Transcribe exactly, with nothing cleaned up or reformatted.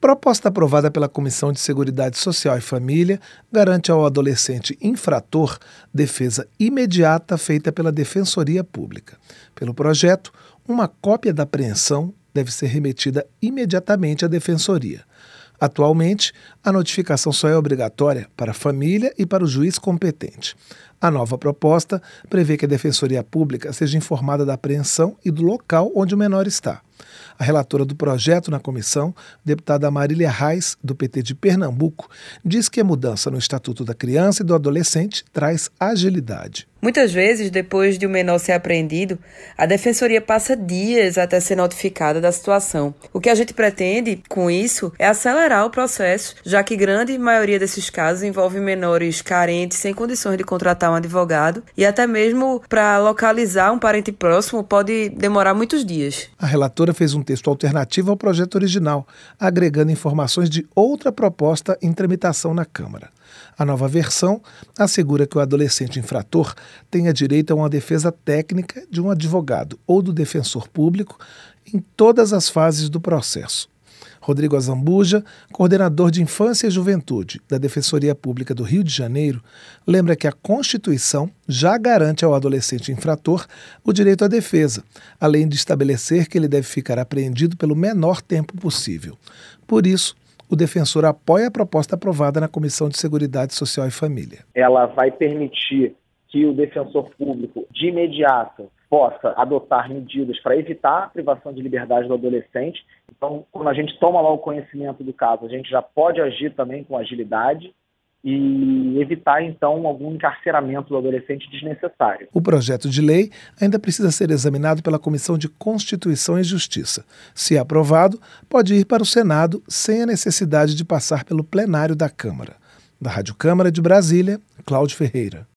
Proposta aprovada pela Comissão de Seguridade Social e Família garante ao adolescente infrator defesa imediata feita pela Defensoria Pública. Pelo projeto, uma cópia da apreensão deve ser remetida imediatamente à Defensoria. Atualmente, a notificação só é obrigatória para a família e para o juiz competente. A nova proposta prevê que a Defensoria Pública seja informada da apreensão e do local onde o menor está. A relatora do projeto na comissão, deputada Marília Reis, do P T de Pernambuco, diz que a mudança no Estatuto da Criança e do Adolescente traz agilidade. Muitas vezes, depois de o menor ser apreendido, a Defensoria passa dias até ser notificada da situação. O que a gente pretende, com isso, é acelerar o processo, já que grande maioria desses casos envolve menores carentes, sem condições de contratar um advogado, e até mesmo para localizar um parente próximo pode demorar muitos dias. A relatora fez um texto alternativo ao projeto original, agregando informações de outra proposta em tramitação na Câmara. A nova versão assegura que o adolescente infrator tenha direito a uma defesa técnica de um advogado ou do defensor público em todas as fases do processo. Rodrigo Azambuja, coordenador de Infância e Juventude da Defensoria Pública do Rio de Janeiro, lembra que a Constituição já garante ao adolescente infrator o direito à defesa, além de estabelecer que ele deve ficar apreendido pelo menor tempo possível. Por isso, o defensor apoia a proposta aprovada na Comissão de Seguridade Social e Família. Ela vai permitir que o defensor público, de imediato, possa adotar medidas para evitar a privação de liberdade do adolescente. Então, quando a gente toma lá o conhecimento do caso, a gente já pode agir também com agilidade e evitar, então, algum encarceramento do adolescente desnecessário. O projeto de lei ainda precisa ser examinado pela Comissão de Constituição e Justiça. Se aprovado, pode ir para o Senado sem a necessidade de passar pelo plenário da Câmara. Da Rádio Câmara de Brasília, Cláudio Ferreira.